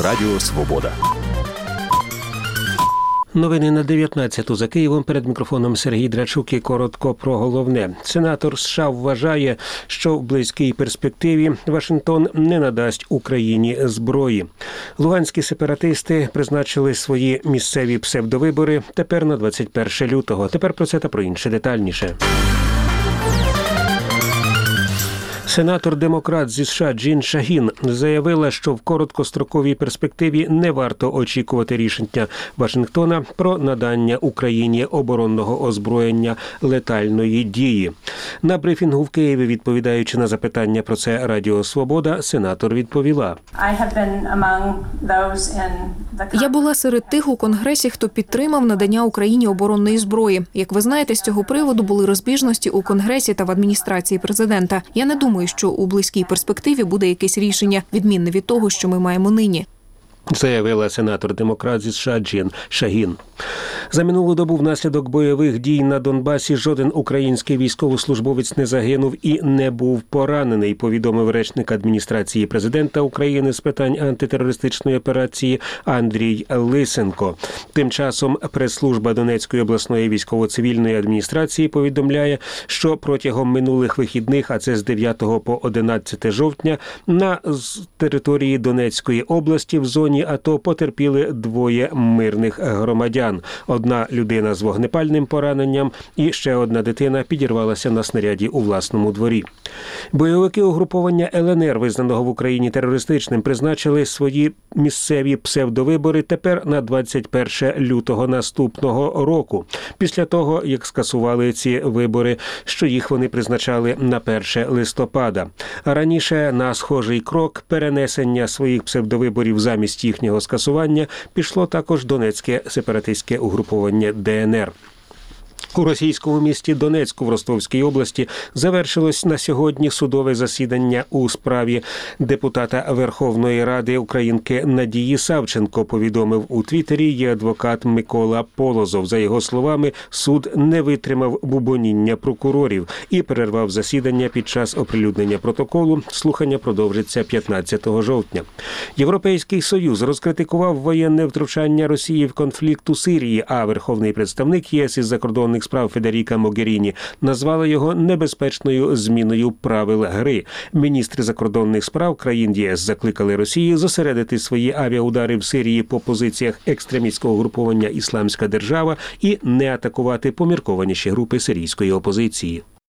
Радіо Свобода. Новини на 19-ту за Києвом. Перед мікрофоном Сергій Драчук і коротко про головне. Сенатор США вважає, що в близькій перспективі Вашингтон не надасть Україні зброї. Луганські сепаратисти призначили свої місцеві псевдовибори тепер на 21 лютого. Тепер про це та про інше детальніше. Сенатор-демократ зі США Джін Шагін заявила, що в короткостроковій перспективі не варто очікувати рішення Вашингтона про надання Україні оборонного озброєння летальної дії. На брифінгу в Києві, відповідаючи на запитання про це Радіо Свобода, сенатор відповіла. Я була серед тих у Конгресі, хто підтримав надання Україні оборонної зброї. Як ви знаєте, з цього приводу були розбіжності у Конгресі та в адміністрації президента. Я не думаю, що у близькій перспективі буде якесь рішення, відмінне від того, що ми маємо нині. Заявила сенатор-демократ зі США Джін Шагін. За минулу добу внаслідок бойових дій на Донбасі жоден український військовослужбовець не загинув і не був поранений, повідомив речник адміністрації президента України з питань антитерористичної операції Андрій Лисенко. Тим часом прес-служба Донецької обласної військово-цивільної адміністрації повідомляє, що протягом минулих вихідних, а це з 9 по 11 жовтня, на території Донецької області в зоні АТО потерпіли двоє мирних громадян. Одна людина з вогнепальним пораненням і ще одна дитина підірвалася на снаряді у власному дворі. Бойовики угруповання ЛНР, визнаного в Україні терористичним, призначили свої місцеві псевдовибори тепер на 21 лютого наступного року. Після того, як скасували ці вибори, що їх вони призначали на 1 листопада. Раніше на схожий крок перенесення своїх псевдовиборів замість їхнього скасування пішло також Донецьке сепаратистське угруповання ДНР. У російському місті Донецьку в Ростовській області завершилось на сьогодні судове засідання у справі депутата Верховної Ради українки Надії Савченко, повідомив у Твіттері її адвокат Микола Полозов. За його словами, суд не витримав бубоніння прокурорів і перервав засідання під час оприлюднення протоколу. Слухання продовжиться 15 жовтня. Європейський Союз розкритикував воєнне втручання Росії в конфлікт у Сирії, а верховний представник ЄС із закордонних справ Федеріка Могеріні назвала його небезпечною зміною правил гри. Міністри закордонних справ країн ЄС закликали Росію зосередити свої авіаудари в Сирії по позиціях екстремістського угруповання «Ісламська держава» і не атакувати поміркованіші групи сирійської опозиції.